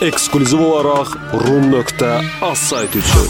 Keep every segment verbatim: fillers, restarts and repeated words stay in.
ekskluziv olaraq rum nöqtə az sayt üçün.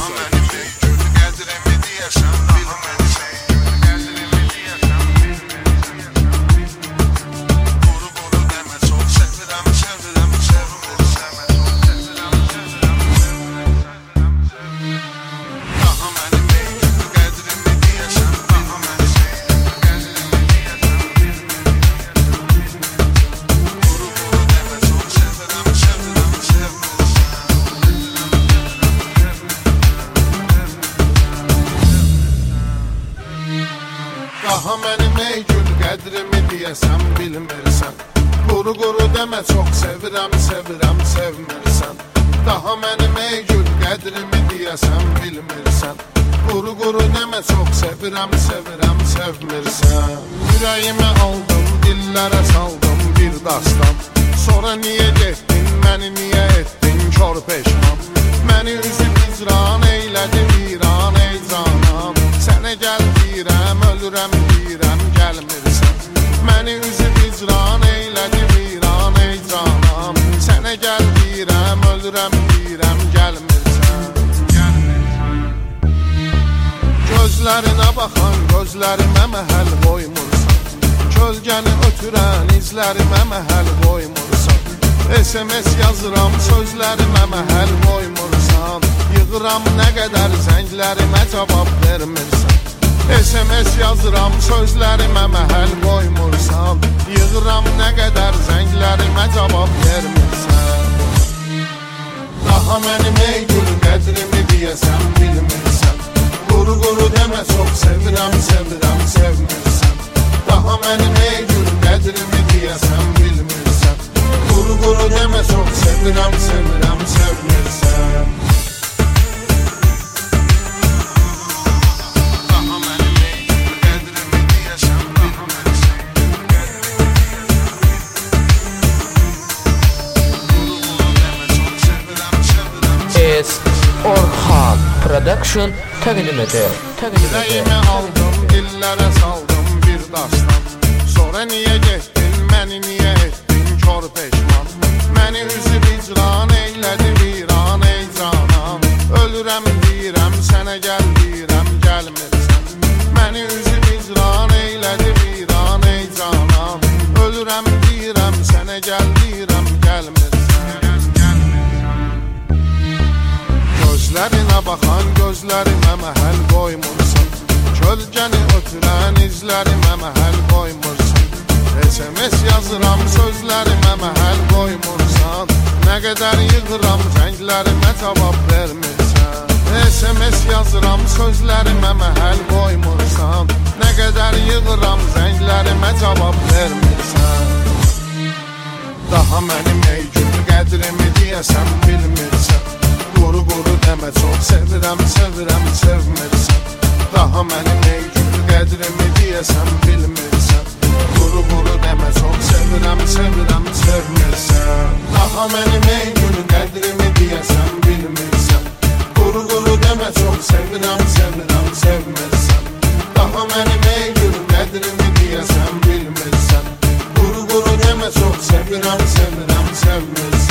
Daha mənim ey gül qədrimi deyəsən bilmirsən. Quru quru demə çox sevirəm, sevirəm, sevmirsən. Daha mənim ey gül qədrimi deyəsən bilmirsən. Quru quru demə çox sevirəm, sevirəm, sevmirsən. Ürəyimi aldım, dillərə saldım bir dastan. Sonra niyə getdin, məni niyə etdin kör peşman. Məni üzüb icran eylədi viran ey canam. Sənə gəl deyirəm, ölürəm deyirəm, gəlmirsən. Məni üzüb icran eylədi viran ey canam. Sənə gəl deyirəm, ölürəm deyirəm, gəlmirsən. Gözlərinə baxan gözlərimə məhəl qoymursan. Kölgəni ötürən izlərimə məhəl qoymursan. S M S yazıram, sözlərimə məhəl qoymursan. Yığıram nə qədər zənglərimə cavab vermirsən. S M S yazıram, sözlərimə məhəl qoymursan. Yığıram nə qədər zənglərimə cavab vermirsən. Daha mənim ey gül qədrimi deyəsən bilmirsən. Quru quru demə çox sevirəm, sevirəm, sevmirsən. Daha mənim ey gül qədrimi deyəsən bilmirsən. Quru quru demə çox sevirəm, sevirəm, sevmirsən. Orhan Production təqdim edir. Ürəyimi aldım, dillərə saldım bir dastan. Sonra niyə getdin, məni niyə etdin kör peşman. Məni üzüb icran eylədi viran ey canam. Ölürəm deyirəm, sənə gəl deyirəm, gəlmirsən. Məni üzüb icran eylədi viran ey canam. Ölürəm deyirəm, sənə gəl deyirəm, gəlmirsən. Gözlərinə baxan gözlərimə məhəl qoymursan. Kölgəni ötürən izlərimə məhəl qoymursan. S M S yazıram, sözlərimə məhəl qoymursan. Nə qədər yığıram, zənglərimə cavab vermirsən. S M S yazıram, sözlərimə məhəl qoymursan. Nə qədər yığıram, zənglərimə cavab vermirsən. Daha mənim ey gül qədrimi deyəsən bilmirsən. Quru quru demə çox sevirəm, sevirəm, sevmirsən. Daha mənim ey gül qədrimi deyəsən bilmirsən. Quru quru demə çox sevirəm, sevirəm, sevmirsən. Daha mənim ey gül qədrimi deyəsən bilmirsən. Quru quru demə çox sevirəm, sevirəm, sevmirsən. Daha mənim ey gül qədrimi deyəsən bilmirsən. Quru quru demə çox sevirəm, sevirəm, sevmirsən.